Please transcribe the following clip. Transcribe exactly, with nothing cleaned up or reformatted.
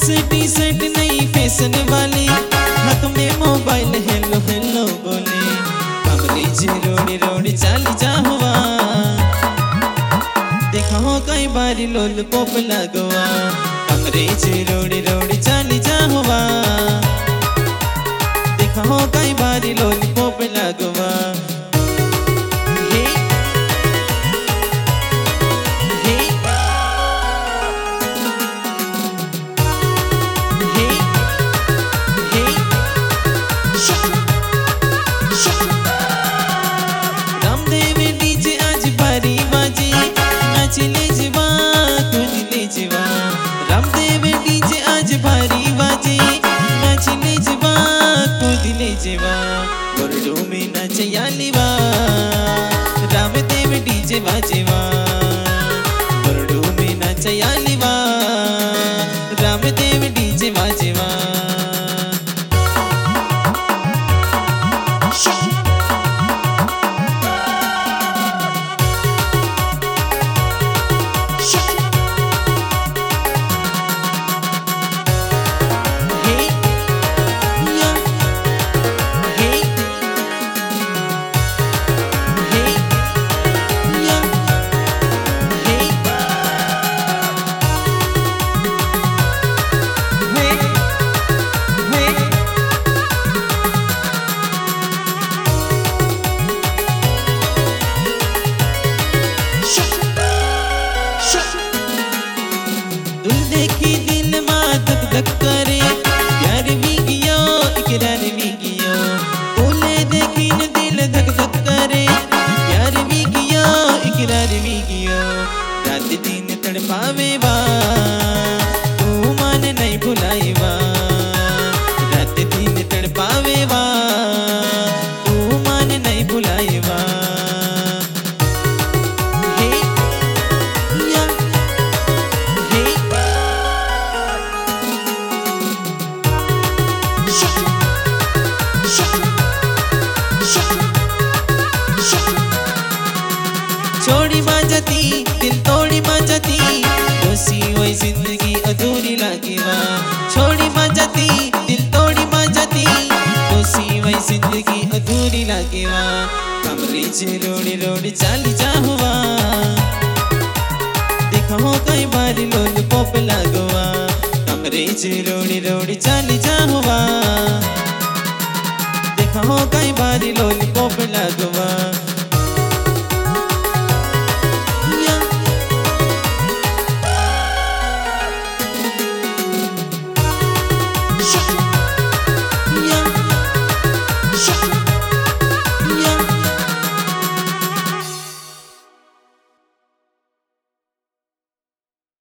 से T shirt नई fashion वाली, हाथ में मोबाइल हेलो हेलो बोले। कमरे जे रोड़ी रोड़ी चाली जा हुआ, देखा हो कई बारी लोल पोप लगवा। कमरे जे रोड़ी रोड़ी चाली जा हुआ, देखा हो कई बारी लोल पोप लगवा। नाचले जीवा कुदले जीवा, रामदेव डीजे आज भारी बाजे। नाचले जीवा कुदले जीवा, बोर्डो में नाचयालीवा। रामदेव डीजे बाजेवा, बोर्डो में नाचयालीवा। रामदेव डीजे बाजेवा। देखी दिल मां धक धक करे, प्यार भी कियो इकरार भी कियो। बोले देखी न दिल धक धक करे, प्यार भी कियो इकरार भी कियो। रात दिन तड़पावे बा, तू मान नहीं भुलाए बा। रात दिन तड़पावे बा, तू मान नहीं भुलाए बा। छोड़ी मां जाती दिल तोड़ी मां जाती, दोषी हुई जिंदगी अधूरी लागेवा। छोड़ी मां जाती दिल तोड़ी मां जाती, दोषी हुई जिंदगी अधूरी लागेवा। कमरे जे रोड़ी रोड़ी चाली जा हुआ, देखा हो कई बारी लोल पोप लगवा। कमरे जे रोड़ी रोड़ी चाली जा हुआ, देखा हो कई बारी लोल पोप लगवा।